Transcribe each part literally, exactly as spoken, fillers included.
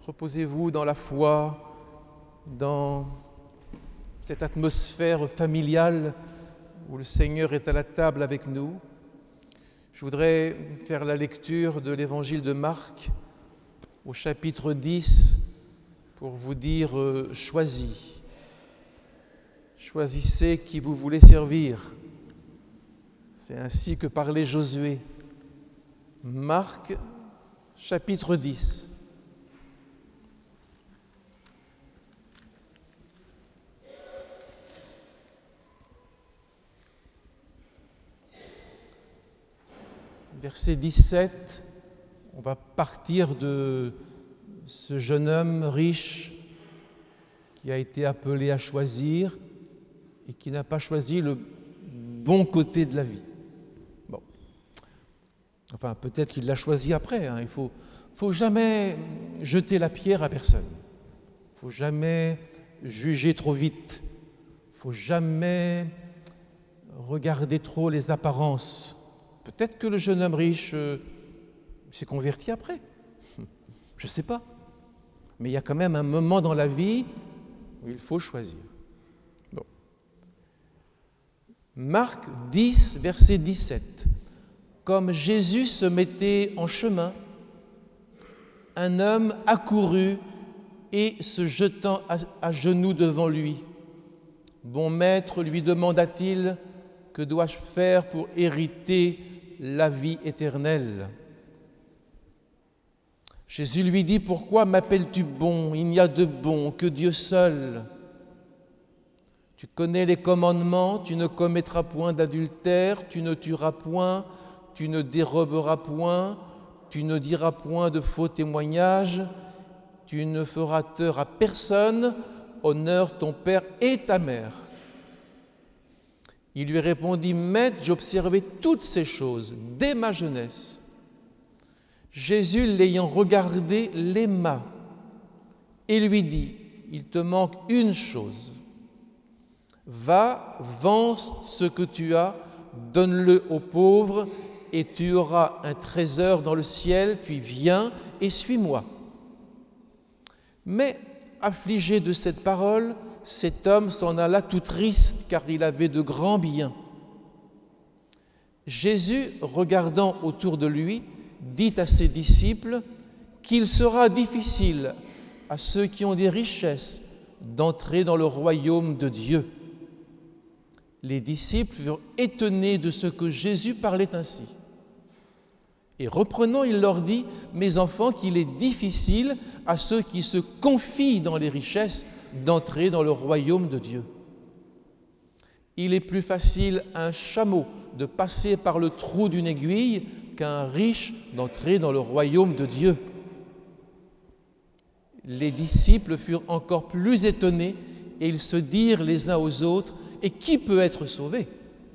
Reposez-vous dans la foi, dans cette atmosphère familiale où le Seigneur est à la table avec nous. Je voudrais faire la lecture de l'Évangile de Marc au chapitre dix pour vous dire euh, « choisis ». Choisissez qui vous voulez servir. C'est ainsi que parlait Josué. Marc, chapitre dix. Verset dix-sept, on va partir de ce jeune homme riche qui a été appelé à choisir et qui n'a pas choisi le bon côté de la vie. Bon. Enfin, peut-être qu'il l'a choisi après. Hein. Il ne faut, faut jamais jeter la pierre à personne. Il ne faut jamais juger trop vite. Il ne faut jamais regarder trop les apparences. Peut-être que le jeune homme riche euh, s'est converti après. Je ne sais pas. Mais il y a quand même un moment dans la vie où il faut choisir. Bon. Marc dix, verset dix-sept. Comme Jésus se mettait en chemin, un homme accourut et se jetant à, à genoux devant lui. « Bon maître, lui demanda-t-il, que dois-je faire pour hériter la vie éternelle ?» Jésus lui dit, « Pourquoi m'appelles-tu bon? Il n'y a de bon que Dieu seul. Tu connais les commandements, tu ne commettras point d'adultère, tu ne tueras point, tu ne déroberas point, tu ne diras point de faux témoignages, tu ne feras tort à personne, honore ton père et ta mère. » Il lui répondit, « Maître, j'observais toutes ces choses dès ma jeunesse. » Jésus, l'ayant regardé, l'aima et lui dit, « Il te manque une chose. Va, vends ce que tu as, donne-le aux pauvres, et tu auras un trésor dans le ciel, puis viens et suis-moi. » Mais, affligé de cette parole, cet homme s'en alla tout triste, car il avait de grands biens. Jésus, regardant autour de lui, dit à ses disciples qu'il sera difficile à ceux qui ont des richesses d'entrer dans le royaume de Dieu. Les disciples furent étonnés de ce que Jésus parlait ainsi. Et reprenant, il leur dit, « Mes enfants, qu'il est difficile à ceux qui se confient dans les richesses d'entrer dans le royaume de Dieu. Il est plus facile à un chameau de passer par le trou d'une aiguille qu'à un riche d'entrer dans le royaume de Dieu. » Les disciples furent encore plus étonnés et ils se dirent les uns aux autres, « Et qui peut être sauvé ?»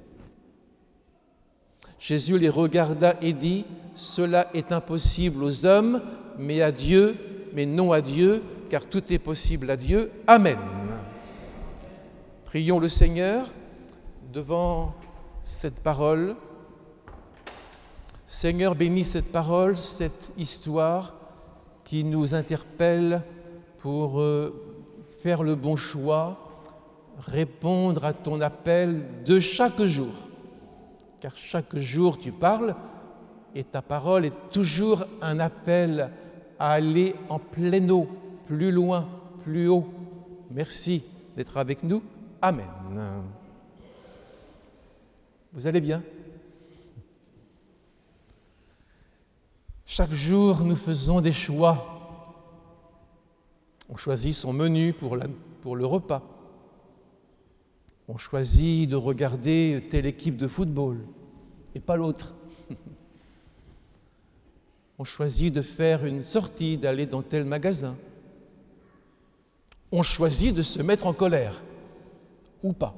Jésus les regarda et dit, « Cela est impossible aux hommes, mais à Dieu, mais non à Dieu, car tout est possible à Dieu. Amen. » Prions le Seigneur devant cette parole. Seigneur, bénis cette parole, cette histoire qui nous interpelle pour faire le bon choix, répondre à ton appel de chaque jour. Car chaque jour tu parles et ta parole est toujours un appel à aller en plein eau, plus loin, plus haut. Merci d'être avec nous. Amen. Vous allez bien? Chaque jour, nous faisons des choix. On choisit son menu pour, la, pour le repas. On choisit de regarder telle équipe de football et pas l'autre. On choisit de faire une sortie, d'aller dans tel magasin. On choisit de se mettre en colère ou pas.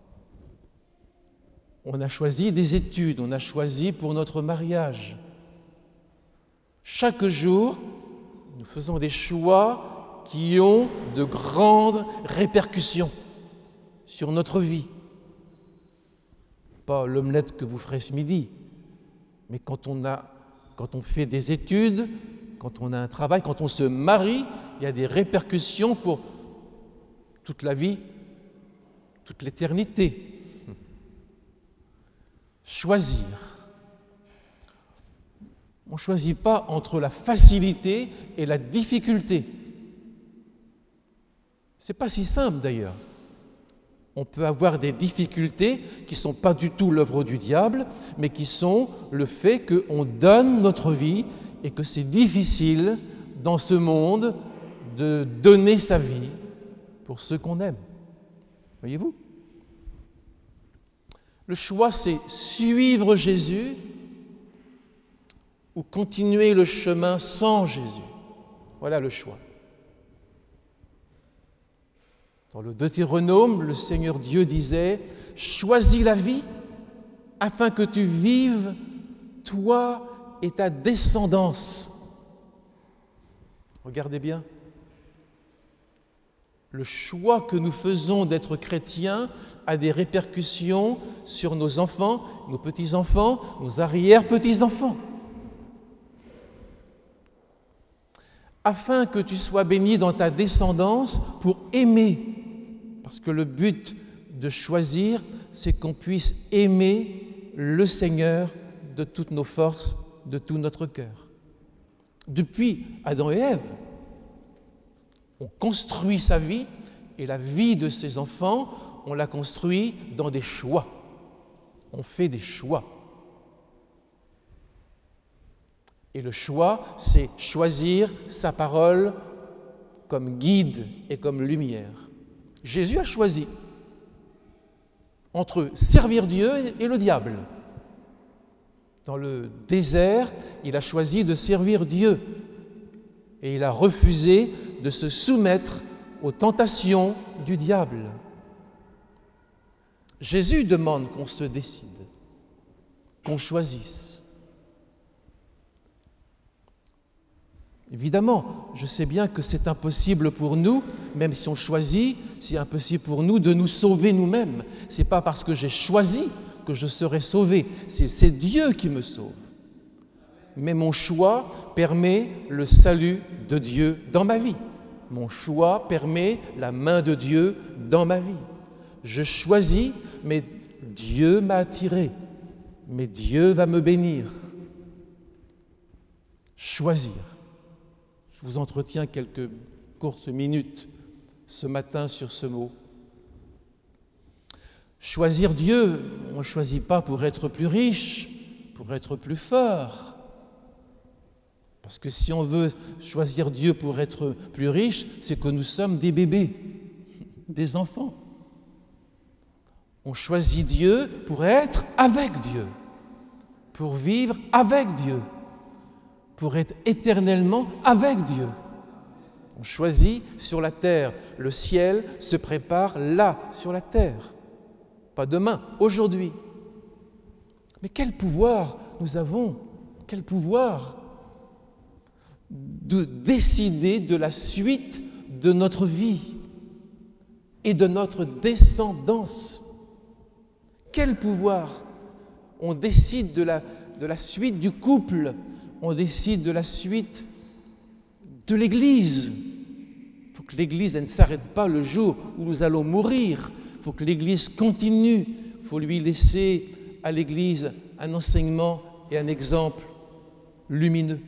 On a choisi des études, on a choisi pour notre mariage. Chaque jour, nous faisons des choix qui ont de grandes répercussions sur notre vie. Pas l'omelette que vous ferez ce midi, mais quand on, a, quand on fait des études, quand on a un travail, quand on se marie, il y a des répercussions pour toute la vie, toute l'éternité. Choisir. On ne choisit pas entre la facilité et la difficulté. Ce n'est pas si simple d'ailleurs. On peut avoir des difficultés qui ne sont pas du tout l'œuvre du diable, mais qui sont le fait qu'on donne notre vie et que c'est difficile dans ce monde de donner sa vie pour ceux qu'on aime. Voyez-vous ? Le choix, c'est suivre Jésus ou continuer le chemin sans Jésus. Voilà le choix. Dans le Deutéronome, le Seigneur Dieu disait « Choisis la vie afin que tu vives, toi et ta descendance. » Regardez bien. Le choix que nous faisons d'être chrétiens a des répercussions sur nos enfants, nos petits-enfants, nos arrière-petits-enfants. Afin que tu sois béni dans ta descendance pour aimer. Parce que le but de choisir, c'est qu'on puisse aimer le Seigneur de toutes nos forces, de tout notre cœur. Depuis Adam et Ève, on construit sa vie et la vie de ses enfants, on la construit dans des choix. On fait des choix. Et le choix, c'est choisir sa parole comme guide et comme lumière. Jésus a choisi entre servir Dieu et le diable. Dans le désert, il a choisi de servir Dieu et il a refusé de se soumettre aux tentations du diable. Jésus demande qu'on se décide, qu'on choisisse. Évidemment, je sais bien que c'est impossible pour nous, même si on choisit, c'est impossible pour nous de nous sauver nous-mêmes. Ce n'est pas parce que j'ai choisi que je serai sauvé, c'est, c'est Dieu qui me sauve. Mais mon choix permet le salut de Dieu dans ma vie. Mon choix permet la main de Dieu dans ma vie. Je choisis, mais Dieu m'a attiré, mais Dieu va me bénir. Choisir. Je vous entretiens quelques courtes minutes ce matin sur ce mot. Choisir Dieu, on ne choisit pas pour être plus riche, pour être plus fort. Parce que si on veut choisir Dieu pour être plus riche, c'est que nous sommes des bébés, des enfants. On choisit Dieu pour être avec Dieu, pour vivre avec Dieu, pour être éternellement avec Dieu. On choisit sur la terre. Le ciel se prépare là, sur la terre. Pas demain, aujourd'hui. Mais quel pouvoir nous avons, quel pouvoir de décider de la suite de notre vie et de notre descendance. Quel pouvoir! On décide de la, de la suite du couple, on décide de la suite de l'Église. Il faut que l'Église elle ne s'arrête pas le jour où nous allons mourir. Il faut que l'Église continue. Il faut lui laisser à l'Église un enseignement et un exemple lumineux.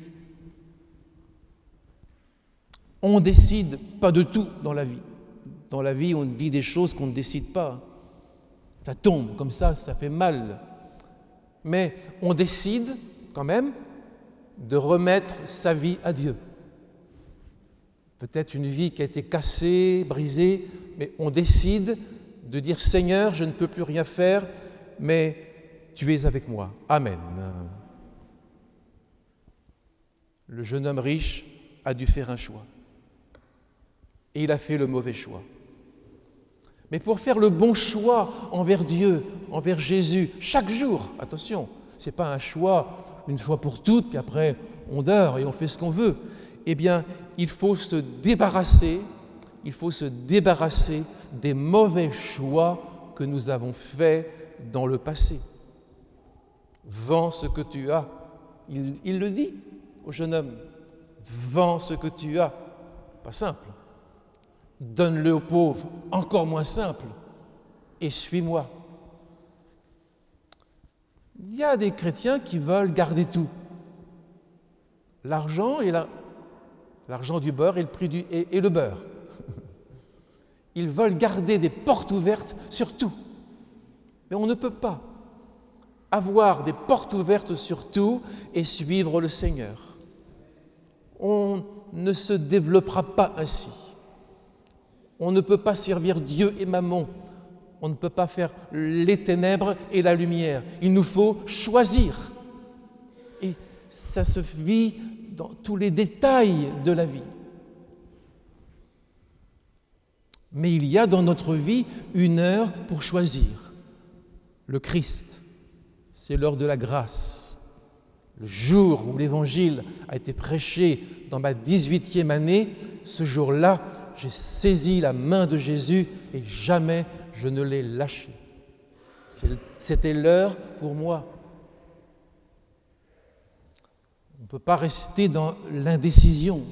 On ne décide pas de tout dans la vie. Dans la vie, on vit des choses qu'on ne décide pas. Ça tombe comme ça, ça fait mal. Mais on décide quand même de remettre sa vie à Dieu. Peut-être une vie qui a été cassée, brisée, mais on décide de dire « Seigneur, je ne peux plus rien faire, mais tu es avec moi. Amen. » Le jeune homme riche a dû faire un choix. Et il a fait le mauvais choix. Mais pour faire le bon choix envers Dieu, envers Jésus, chaque jour, attention, ce n'est pas un choix une fois pour toutes, puis après on dort et on fait ce qu'on veut. Eh bien, il faut se débarrasser, il faut se débarrasser des mauvais choix que nous avons faits dans le passé. Vends ce que tu as. Il, il le dit au jeune homme. Vends ce que tu as. Pas simple. Donne-le aux pauvres. Encore moins simple. Et suis-moi. Il y a des chrétiens qui veulent garder tout. L'argent et la... l'argent du beurre et le prix du et, et le beurre. Ils veulent garder des portes ouvertes sur tout. Mais on ne peut pas avoir des portes ouvertes sur tout et suivre le Seigneur. On ne se développera pas ainsi. On ne peut pas servir Dieu et Mammon. On ne peut pas faire les ténèbres et la lumière. Il nous faut choisir. Et ça se vit dans tous les détails de la vie. Mais il y a dans notre vie une heure pour choisir. Le Christ, c'est l'heure de la grâce. Le jour où l'Évangile a été prêché dans ma dix-huitième année, ce jour-là, j'ai saisi la main de Jésus et jamais je ne l'ai lâché. C'était l'heure pour moi. On ne peut pas rester dans l'indécision.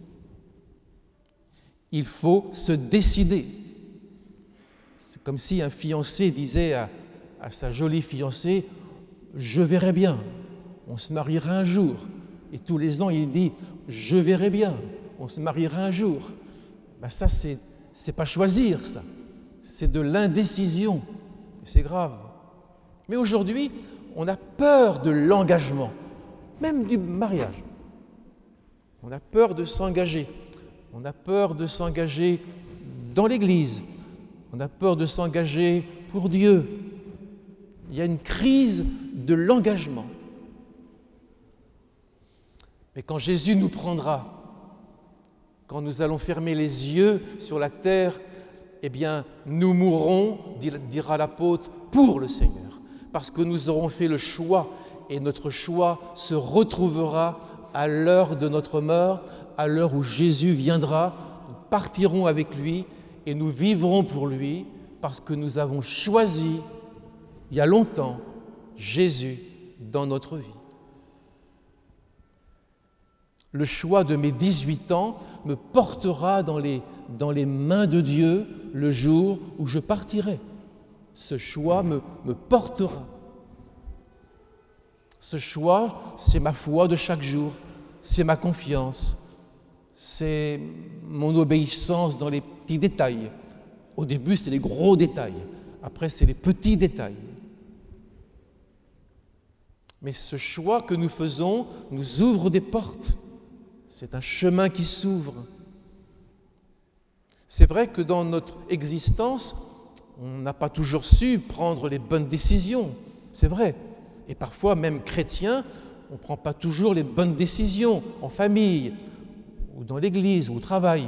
Il faut se décider. C'est comme si un fiancé disait à, à sa jolie fiancée « Je verrai bien, on se mariera un jour ». Et tous les ans, il dit « Je verrai bien, on se mariera un jour ». Ben ça, c'est, c'est pas choisir, ça. C'est de l'indécision. C'est grave. Mais aujourd'hui, on a peur de l'engagement, même du mariage. On a peur de s'engager. On a peur de s'engager dans l'Église. On a peur de s'engager pour Dieu. Il y a une crise de l'engagement. Mais quand Jésus nous prendra, quand nous allons fermer les yeux sur la terre, eh bien, nous mourrons, dira l'apôtre, pour le Seigneur, parce que nous aurons fait le choix, et notre choix se retrouvera à l'heure de notre mort, à l'heure où Jésus viendra. Nous partirons avec lui et nous vivrons pour lui, parce que nous avons choisi, il y a longtemps, Jésus dans notre vie. Le choix de mes dix-huit ans me portera dans les, dans les mains de Dieu le jour où je partirai. Ce choix me, me portera. Ce choix, c'est ma foi de chaque jour, c'est ma confiance, c'est mon obéissance dans les petits détails. Au début, c'est les gros détails. Après, c'est les petits détails. Mais ce choix que nous faisons nous ouvre des portes. C'est un chemin qui s'ouvre. C'est vrai que dans notre existence, on n'a pas toujours su prendre les bonnes décisions. C'est vrai. Et parfois, même chrétien, on ne prend pas toujours les bonnes décisions en famille, ou dans l'église, ou au travail.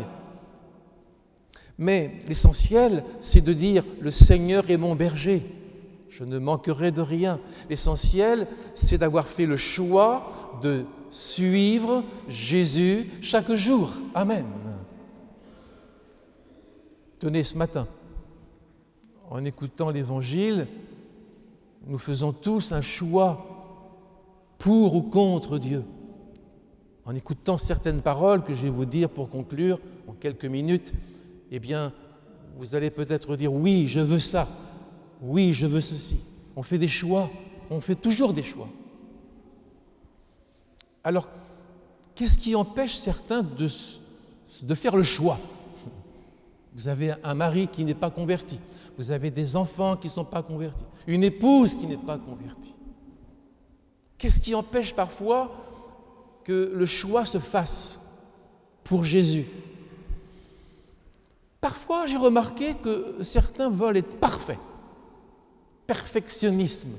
Mais l'essentiel, c'est de dire « Le Seigneur est mon berger, je ne manquerai de rien ». L'essentiel, c'est d'avoir fait le choix de suivre Jésus chaque jour. Amen. Tenez, ce matin, en écoutant l'Évangile, nous faisons tous un choix pour ou contre Dieu. En écoutant certaines paroles que je vais vous dire pour conclure en quelques minutes, eh bien, vous allez peut-être dire « Oui, je veux ça. Oui, je veux ceci. » On fait des choix. On fait toujours des choix. Alors, qu'est-ce qui empêche certains de, de faire le choix ? Vous avez un mari qui n'est pas converti. Vous avez des enfants qui ne sont pas convertis. Une épouse qui n'est pas convertie. Qu'est-ce qui empêche parfois que le choix se fasse pour Jésus ? Parfois, j'ai remarqué que certains veulent être parfaits. Perfectionnisme.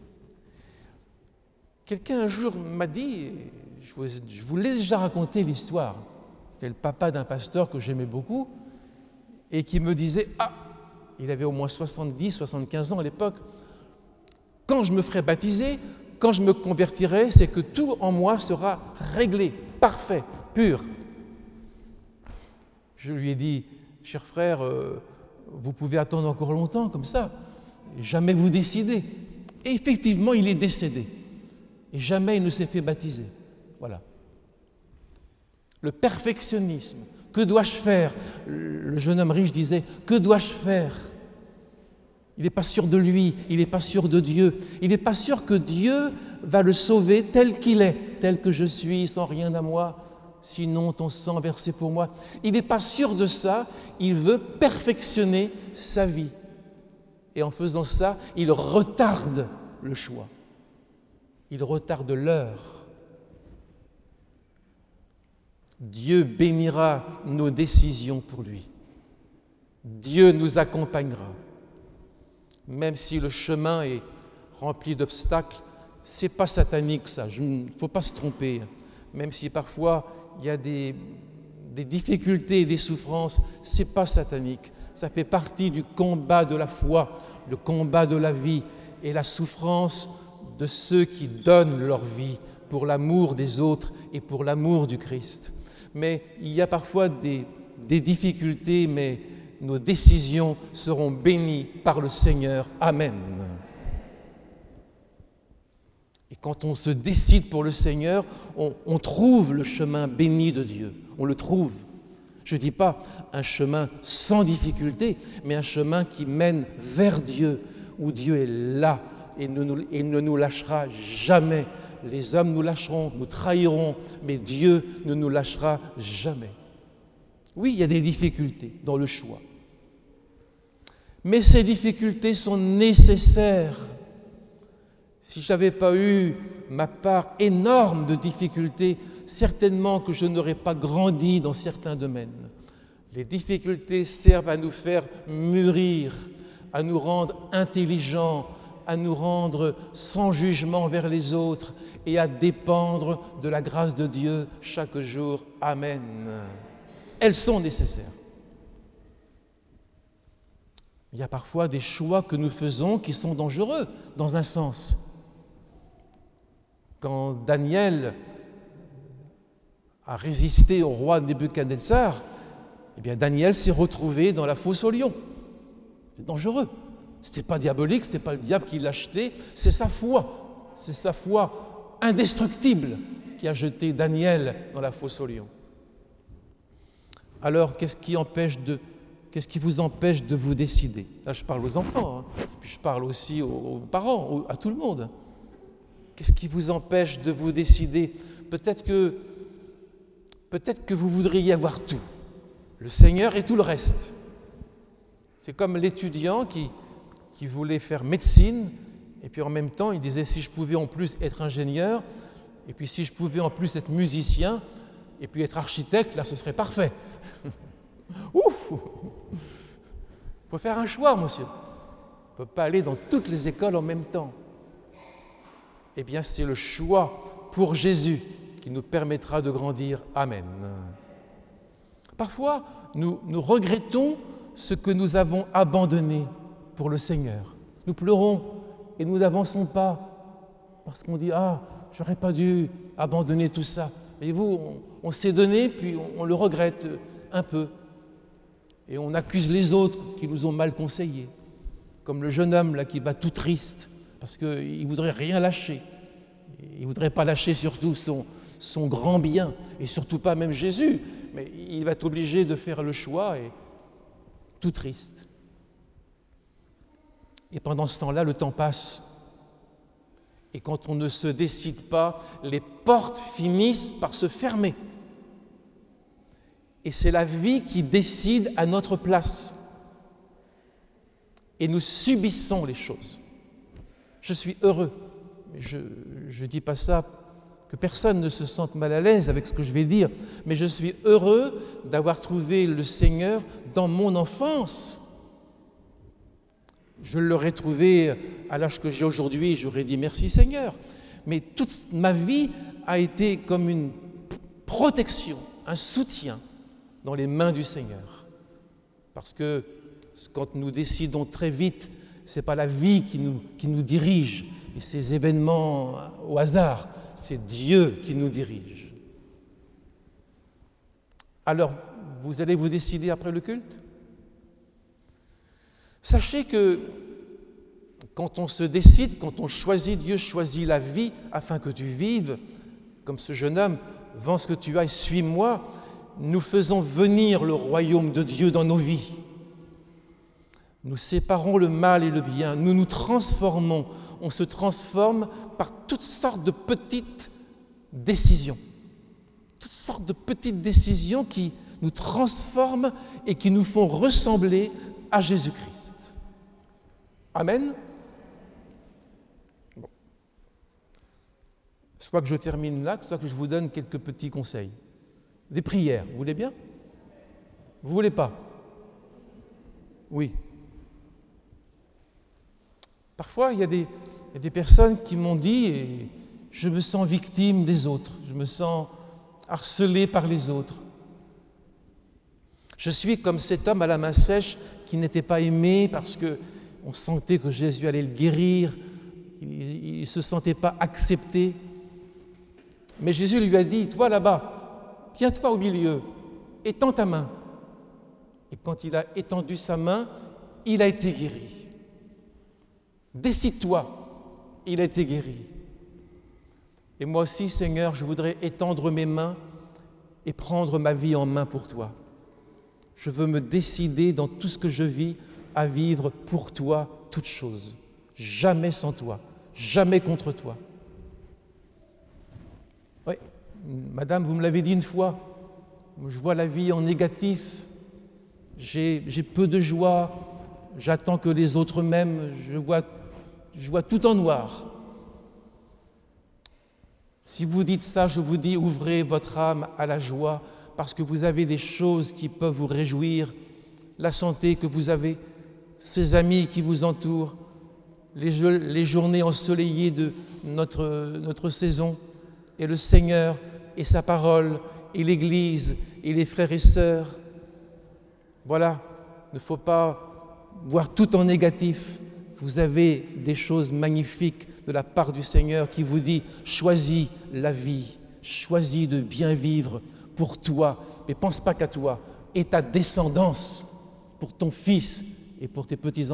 Quelqu'un un jour m'a dit, je vous, je vous l'ai déjà raconté l'histoire, c'était le papa d'un pasteur que j'aimais beaucoup, et qui me disait, ah, il avait au moins soixante-dix, soixante-quinze ans à l'époque, quand je me ferai baptiser, quand je me convertirai, c'est que tout en moi sera réglé, parfait, pur. Je lui ai dit, cher frère, euh, vous pouvez attendre encore longtemps comme ça, jamais vous décidez. Et effectivement, il est décédé. Et jamais il ne s'est fait baptiser. Voilà. le perfectionnisme. Que dois-je faire? Le jeune homme riche disait, que dois-je faire? Il n'est pas sûr de lui, il n'est pas sûr de Dieu, il n'est pas sûr que Dieu va le sauver tel qu'il est, tel que je suis, sans rien à moi, sinon ton sang versé pour moi. Il n'est pas sûr de ça, il veut perfectionner sa vie. Et en faisant ça, il retarde le choix, il retarde l'heure. Dieu bénira nos décisions pour lui. Dieu nous accompagnera. Même si le chemin est rempli d'obstacles, ce n'est pas satanique ça, il ne faut pas se tromper. Même si parfois il y a des, des difficultés et des souffrances, ce n'est pas satanique. Ça fait partie du combat de la foi, le combat de la vie et la souffrance de ceux qui donnent leur vie pour l'amour des autres et pour l'amour du Christ. Mais il y a parfois des, des difficultés, mais nos décisions seront bénies par le Seigneur. Amen. Et quand on se décide pour le Seigneur, on, on trouve le chemin béni de Dieu. On le trouve. Je ne dis pas un chemin sans difficulté, mais un chemin qui mène vers Dieu, où Dieu est là et ne nous, et ne nous lâchera jamais. Les hommes nous lâcheront, nous trahirons, mais Dieu ne nous lâchera jamais. Oui, il y a des difficultés dans le choix. Mais ces difficultés sont nécessaires. Si je n'avais pas eu ma part énorme de difficultés, certainement que je n'aurais pas grandi dans certains domaines. Les difficultés servent à nous faire mûrir, à nous rendre intelligents, à nous rendre sans jugement vers les autres et à dépendre de la grâce de Dieu chaque jour. Amen. Elles sont nécessaires. Il y a parfois des choix que nous faisons qui sont dangereux, dans un sens. Quand Daniel a résisté au roi Nebuchadnezzar, eh bien Daniel s'est retrouvé dans la fosse aux lions. C'est dangereux. Ce n'était pas diabolique, ce n'était pas le diable qui l'a jeté, c'est sa foi, c'est sa foi indestructible qui a jeté Daniel dans la fosse aux lions. Alors, qu'est-ce qui empêche de, qu'est-ce qui vous empêche de vous décider? Là, je parle aux enfants, hein, puis je parle aussi aux, aux parents, aux, à tout le monde. Qu'est-ce qui vous empêche de vous décider? Peut-être que, peut-être que vous voudriez avoir tout, le Seigneur et tout le reste. C'est comme l'étudiant qui qui voulait faire médecine, et puis en même temps, il disait si je pouvais en plus être ingénieur, et puis si je pouvais en plus être musicien, et puis être architecte, là, ce serait parfait. Ouf! Il faut faire un choix, monsieur. On ne peut pas aller dans toutes les écoles en même temps. Eh bien, c'est le choix pour Jésus qui nous permettra de grandir. Amen. Parfois, nous, nous regrettons ce que nous avons abandonné pour le Seigneur. Nous pleurons et nous n'avançons pas parce qu'on dit « Ah, j'aurais pas dû abandonner tout ça ». Et vous, on, on s'est donné, puis on, on le regrette un peu. Et on accuse les autres qui nous ont mal conseillés. Comme le jeune homme là qui va tout triste parce qu'il ne voudrait rien lâcher. Il ne voudrait pas lâcher surtout son, son grand bien et surtout pas même Jésus. Mais il va être obligé de faire le choix et tout triste. Et pendant ce temps-là, le temps passe. Et quand on ne se décide pas, les portes finissent par se fermer. Et c'est la vie qui décide à notre place. Et nous subissons les choses. Je suis heureux. Je ne dis pas ça que personne ne se sente mal à l'aise avec ce que je vais dire, mais je suis heureux d'avoir trouvé le Seigneur dans mon enfance. Je l'aurais trouvé à l'âge que j'ai aujourd'hui, j'aurais dit merci Seigneur. Mais toute ma vie a été comme une protection, un soutien dans les mains du Seigneur. Parce que quand nous décidons très vite, ce n'est pas la vie qui nous, qui nous dirige, et ces événements au hasard, c'est Dieu qui nous dirige. Alors, vous allez vous décider après le culte ? Sachez que quand on se décide, quand on choisit, Dieu choisit la vie afin que tu vives, comme ce jeune homme, vends ce que tu as et suis-moi, nous faisons venir le royaume de Dieu dans nos vies. Nous séparons le mal et le bien, nous nous transformons, on se transforme par toutes sortes de petites décisions. Toutes sortes de petites décisions qui nous transforment et qui nous font ressembler à Jésus-Christ. Amen. Bon. Soit que je termine là, soit que je vous donne quelques petits conseils. Des prières, vous voulez bien? Vous voulez pas? Oui. Parfois, il y a des, il y a des personnes qui m'ont dit et je me sens victime des autres, je me sens harcelé par les autres. Je suis comme cet homme à la main sèche qui n'était pas aimé parce qu'on sentait que Jésus allait le guérir, il ne se sentait pas accepté. Mais Jésus lui a dit, toi là-bas, tiens-toi au milieu, étends ta main. Et quand il a étendu sa main, il a été guéri. Décide-toi, il a été guéri. Et moi aussi, Seigneur, je voudrais étendre mes mains et prendre ma vie en main pour toi. Je veux me décider dans tout ce que je vis à vivre pour toi toutes choses. Jamais sans toi, jamais contre toi. Oui, madame, vous me l'avez dit une fois, je vois la vie en négatif, j'ai, j'ai peu de joie, j'attends que les autres m'aiment, je vois, je vois tout en noir. Si vous dites ça, je vous dis, ouvrez votre âme à la joie, parce que vous avez des choses qui peuvent vous réjouir, la santé que vous avez, ces amis qui vous entourent, les, les journées ensoleillées de notre, notre saison, et le Seigneur et sa parole, et l'Église, et les frères et sœurs. Voilà, il ne faut pas voir tout en négatif. Vous avez des choses magnifiques de la part du Seigneur qui vous dit « Choisis la vie, choisis de bien vivre pour toi, mais pense pas qu'à toi, et ta descendance pour ton fils et pour tes petits-enfants. »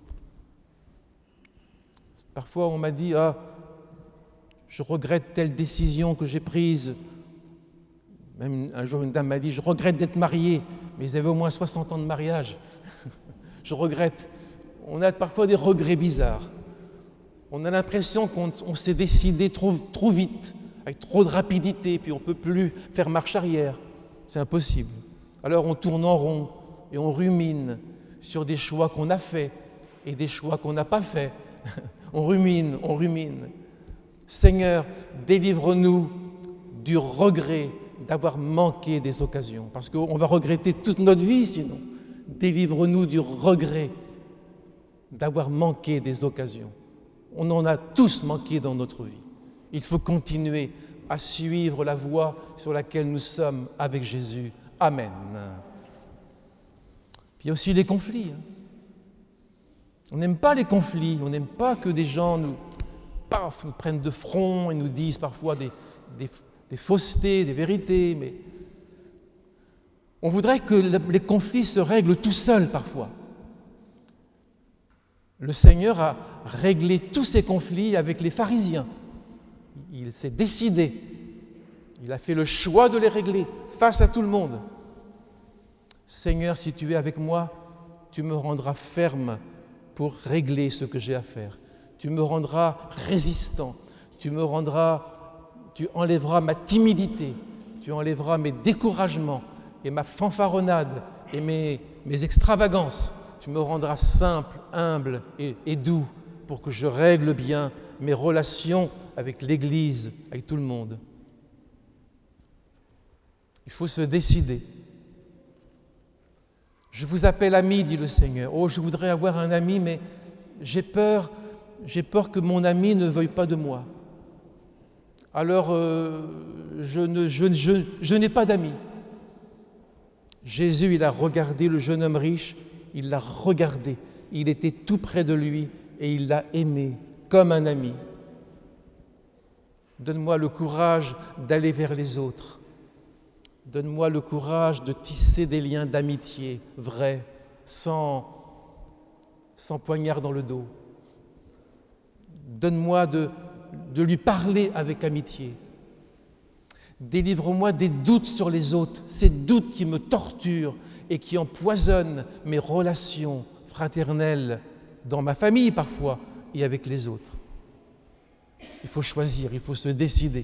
Parfois, on m'a dit « Ah, je regrette telle décision que j'ai prise. » Même un jour, une dame m'a dit « Je regrette d'être marié. » Mais ils avaient au moins soixante ans de mariage. Je regrette. On a parfois des regrets bizarres. On a l'impression qu'on on s'est décidé trop, trop vite, avec trop de rapidité, puis on ne peut plus faire marche arrière. C'est impossible. Alors on tourne en rond et on rumine sur des choix qu'on a faits et des choix qu'on n'a pas faits. On rumine, on rumine. Seigneur, délivre-nous du regret d'avoir manqué des occasions, parce qu'on va regretter toute notre vie sinon. Délivre-nous du regret d'avoir manqué des occasions. On en a tous manqué dans notre vie. Il faut continuer à suivre la voie sur laquelle nous sommes avec Jésus. Amen. Puis il y a aussi les conflits. On n'aime pas les conflits, on n'aime pas que des gens nous, paf, nous prennent de front et nous disent parfois des, des, des faussetés, des vérités, mais on voudrait que les conflits se règlent tout seuls parfois. Le Seigneur a réglé tous ces conflits avec les pharisiens. Il s'est décidé, il a fait le choix de les régler face à tout le monde. Seigneur, si tu es avec moi, tu me rendras ferme pour régler ce que j'ai à faire. Tu me rendras résistant, tu me rendras, tu enlèveras ma timidité, tu enlèveras mes découragements et ma fanfaronnade et mes, mes extravagances. Tu me rendras simple, humble et, et doux pour que je règle bien mes relations avec l'Église, avec tout le monde. Il faut se décider. Je vous appelle ami, dit le Seigneur. Oh, je voudrais avoir un ami, mais j'ai peur, j'ai peur que mon ami ne veuille pas de moi. Alors, euh, je, ne, je, je, je n'ai pas d'amis. Jésus, il a regardé le jeune homme riche, il l'a regardé, il était tout près de lui et il l'a aimé comme un ami. Donne-moi le courage d'aller vers les autres. Donne-moi le courage de tisser des liens d'amitié vrais, sans, sans poignard dans le dos. Donne-moi de, de lui parler avec amitié. Délivre-moi des doutes sur les autres, ces doutes qui me torturent et qui empoisonnent mes relations fraternelles dans ma famille parfois et avec les autres. Il faut choisir, il faut se décider.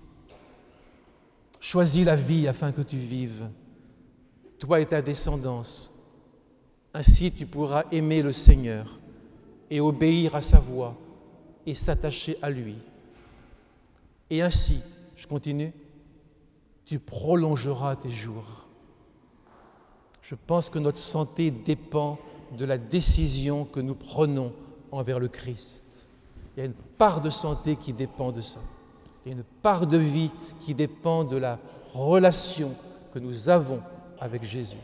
Choisis la vie afin que tu vives, toi et ta descendance. Ainsi tu pourras aimer le Seigneur et obéir à sa voix et s'attacher à lui. Et ainsi, je continue, tu prolongeras tes jours. Je pense que notre santé dépend de la décision que nous prenons envers le Christ. Il y a une part de santé qui dépend de ça. Il y a une part de vie qui dépend de la relation que nous avons avec Jésus.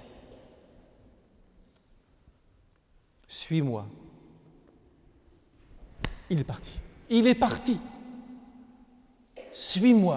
Suis-moi. Il est parti. Il est parti. Suis-moi.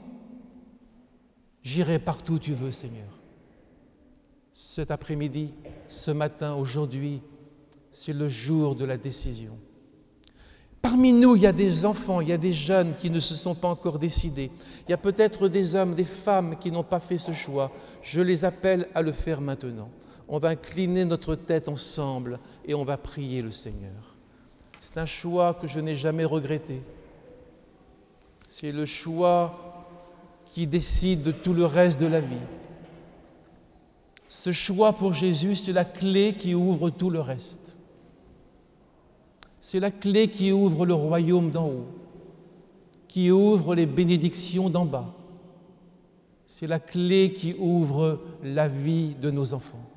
J'irai partout où tu veux, Seigneur. Cet après-midi, ce matin, aujourd'hui, c'est le jour de la décision. Parmi nous, il y a des enfants, il y a des jeunes qui ne se sont pas encore décidés. Il y a peut-être des hommes, des femmes qui n'ont pas fait ce choix. Je les appelle à le faire maintenant. On va incliner notre tête ensemble et on va prier le Seigneur. C'est un choix que je n'ai jamais regretté. C'est le choix qui décide de tout le reste de la vie. Ce choix pour Jésus, c'est la clé qui ouvre tout le reste. C'est la clé qui ouvre le royaume d'en haut, qui ouvre les bénédictions d'en bas. C'est la clé qui ouvre la vie de nos enfants.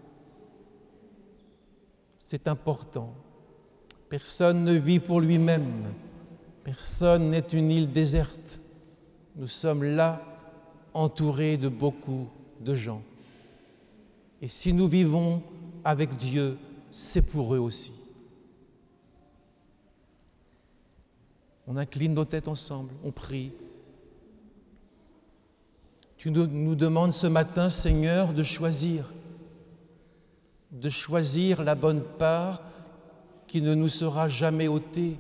C'est important. Personne ne vit pour lui-même. Personne n'est une île déserte. Nous sommes là, entourés de beaucoup de gens. Et si nous vivons avec Dieu, c'est pour eux aussi. On incline nos têtes ensemble, on prie. Tu nous, nous demandes ce matin, Seigneur, de choisir, de choisir la bonne part qui ne nous sera jamais ôtée,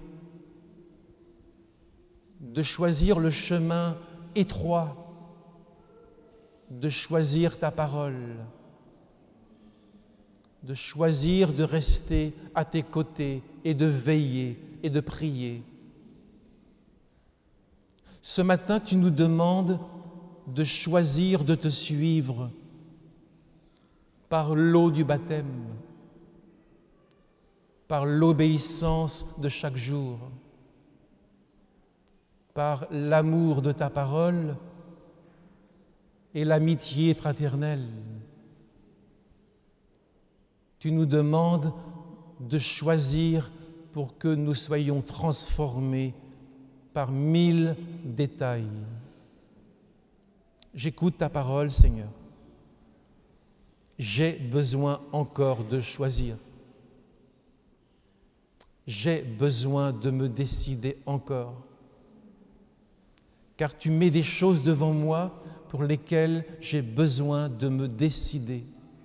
de choisir le chemin étroit, de choisir ta parole, de choisir de rester à tes côtés et de veiller et de prier. Ce matin, tu nous demandes de choisir de te suivre par l'eau du baptême, par l'obéissance de chaque jour, par l'amour de ta parole et l'amitié fraternelle. Tu nous demandes de choisir pour que nous soyons transformés par mille détails. J'écoute ta parole, Seigneur. J'ai besoin encore de choisir. J'ai besoin de me décider encore. Car tu mets des choses devant moi pour lesquelles j'ai besoin de me décider.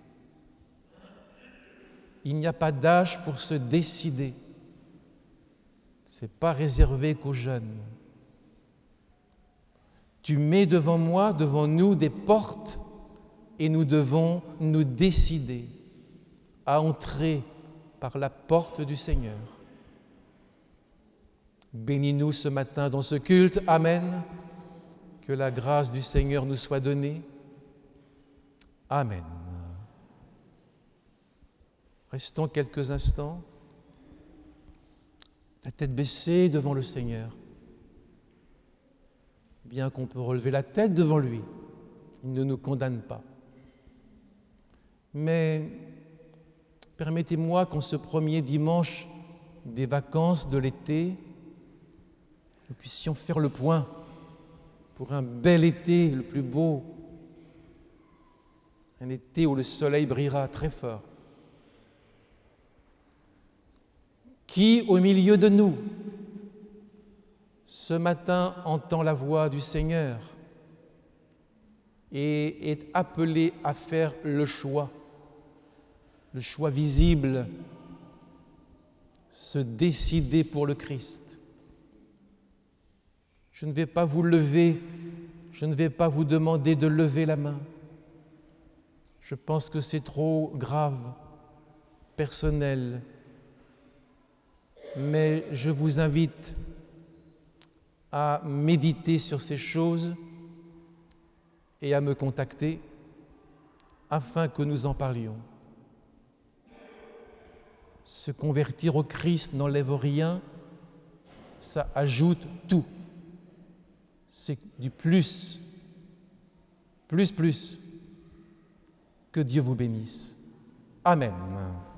Il n'y a pas d'âge pour se décider. Ce n'est pas réservé qu'aux jeunes. Tu mets devant moi, devant nous, des portes et nous devons nous décider à entrer par la porte du Seigneur. Bénis-nous ce matin dans ce culte. Amen. Que la grâce du Seigneur nous soit donnée. Amen. Restons quelques instants, la tête baissée devant le Seigneur. Bien qu'on peut relever la tête devant lui, il ne nous condamne pas. Mais permettez-moi qu'en ce premier dimanche des vacances de l'été, nous puissions faire le point pour un bel été, le plus beau, un été où le soleil brillera très fort. Qui, au milieu de nous, ce matin entend la voix du Seigneur et est appelé à faire le choix, le choix visible, se décider pour le Christ. Je ne vais pas vous lever je ne vais pas vous demander de lever la main. Je pense que c'est trop grave, personnel. Mais je vous invite à méditer sur ces choses et à me contacter afin que nous en parlions. Se convertir au Christ n'enlève rien, ça ajoute tout. C'est du plus, plus, plus. Que Dieu vous bénisse. Amen.